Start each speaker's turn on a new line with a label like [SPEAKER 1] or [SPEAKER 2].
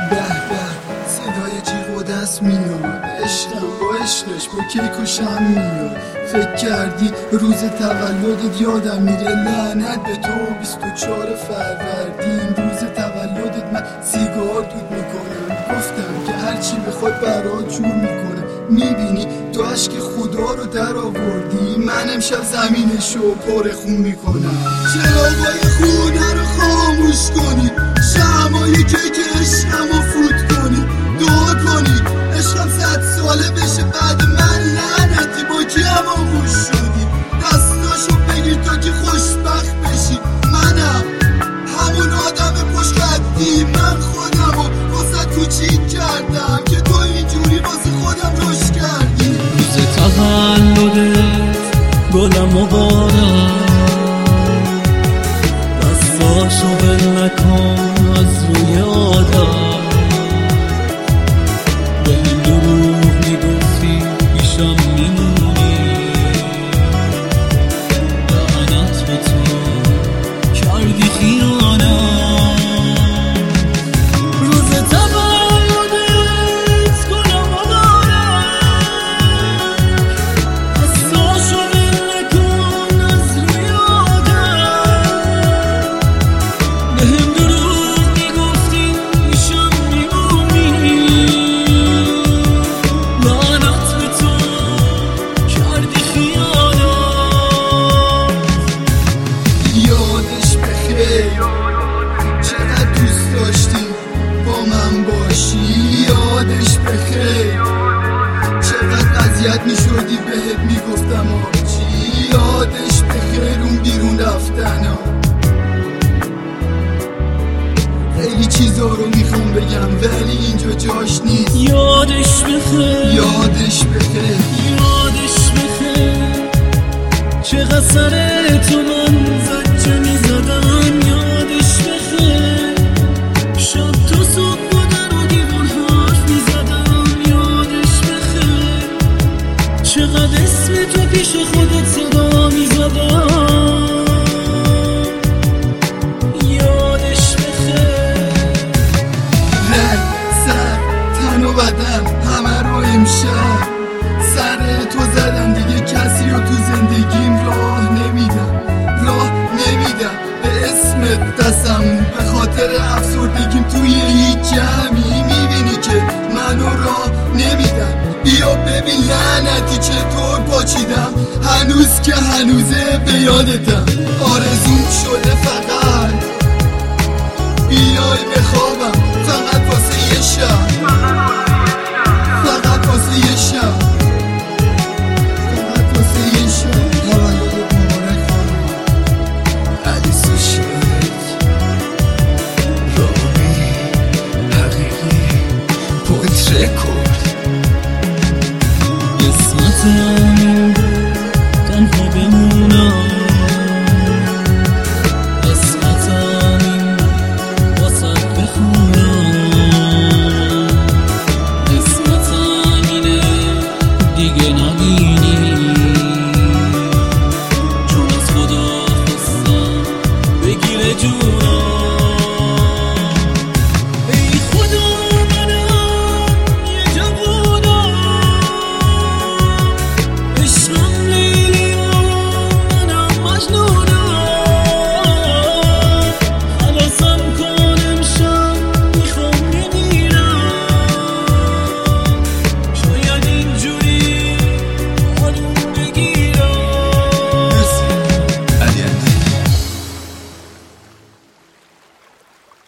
[SPEAKER 1] صدای جیغ و دست میاد، عشقم با عشقش با کیک و شم میاد. فکر کردی روز تولدت یادم میره؟ لعنت به تو. 24 فروردین روز تولدت من سیگار دود میکنم. گفتم که هرچی بخواد برات جور میکنم. میبینی تو عشق خدا رو در آوردی، من امشب زمینشو پر خون میکنم. چراغای خونه رو خاموش کنی، شمعای کیک عشقمو فوت کنی، دعا کنی عشقم 100 ساله بشه بعد من. لعنتی با کی هماغوش شدی؟ دستاشو بگیر تا که خوشبخت بشی. منم همون آدم پشت قدی، من خودمو واسه کوچیک کردم که تو اینجوری واسه خودم روش کردی.
[SPEAKER 2] روز تولدت گلم مبارک، دستاشو بل نکن از روی آدم. به این دروغ میگفتی پیشم میمونی، لعنت به تو کردی خیانت. روز تولدت گلم مبارک، دستاشو بل نکن از روی آدم. به این دروغ میگفتی پیشم میمونی، لعنت به تو کردی خیانت.
[SPEAKER 1] یادش بخیر چقدر دوست داشتی با من باشی. یادش بخیر چقدر اذیت میشدی بهت میگفتم آبچی. یادش بخیر اون بیرون رفتنا. خیلی چیزا رو میخوام بگم ولی اینجا جاش نیست.
[SPEAKER 2] یادش بخیر،
[SPEAKER 1] یادش بخیر،
[SPEAKER 2] یادش بخیر چقدر سر تو من زجه میزدم. یادش بخیر شب تا صبح با در و دیوار حرف میزدم. یادش بخیر چقدر اسم تو پیش خودت صدا میزدم. یادش بخیر
[SPEAKER 1] رنگ سر تن و بدن همه رو امشب سر تو زدم. دیگه کسی رو تو زندگیم راه نمیدم به اسمت قسم. به خاطر افسردگیم توی هیچ جمعی میبینی که منو راه نمیدم. بیا ببین لعنتی چطور پاچیدم، هنوز که هنوزه به یادتم. آرزوم شده فقط بیای بخوابم